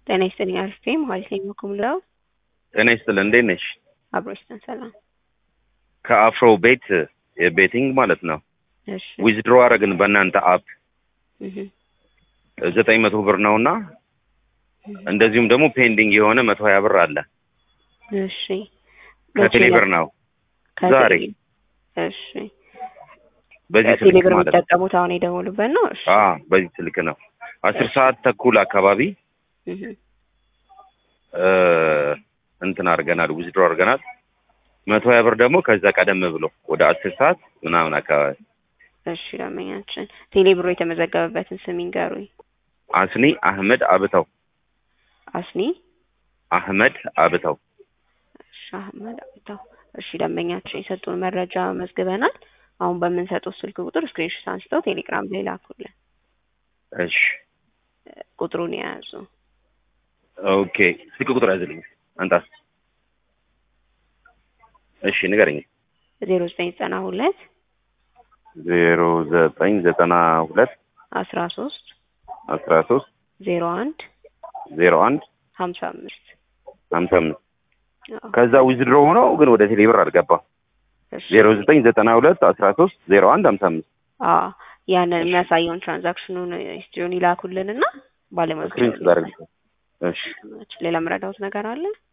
ጤና ይስጥልኝ አርፌ ማለት ነው ኩምላው ጤና ይስጥልኝ እንዴት ነሽ? አብሮስተን ሰላም ከአፍሮ ቤት የቤቲንግ ማለት ነው። እሺ ዊዝድሮ አረግን በእናንተ አፕ 900 ብር ነውና እንደዚሁም ደግሞ ፔንዲንግ የሆነ 120 ብር አለ። እሺ ከቴሌ ብር ነው ዛሬ። እሺ በዚህ ስልክ ማለት ነው ተጠቀሙት አሁን የደወሉበት ነው። እሺ በዚህ ስልክ ነው 10 ሰዓት ተኩል አካባቢ እንትን አድርገናል ዊዝድሮ አድርገናል። 120 ብር ደግሞ ከዛ ቀደም ብሎ ወደ 10 ሰዓት ምናምን አካባቢ። እሺ ለማኛችን ቴሌ ብር የተመዘገበበትን ስም ይንገሩኝ። አስኒ አህመድ አብታው። አስኒ አህመድ አብታው። እሺ አህመድ አብታው። እሺ ለማኛችን የሰጡን መረጃ መዝግበናል። አሁን በምንሰጠው ስልክ ቁጥር ስክሪንሾት አንስተው ቴሌግራም ላይ ላኩልን። እሺ ቁጥሩን ያዙ። ኦኬ ስልክ ቁጥር ያዝልኝ አንተ። እሺ ንገረኝ። 0992 0992 13 01 55 ከዛ ዊዝድሮ ሆኖ ግን ወደ ቴሌ ብር አልገባም። 0992 13 01 55 ያንን የሚያሳየውን ትራንዛክሽኑን ሂስትሪውን ይላኩልንና ባለመዝገብ። እሺ ሌላ መረዳት ነገር አለ?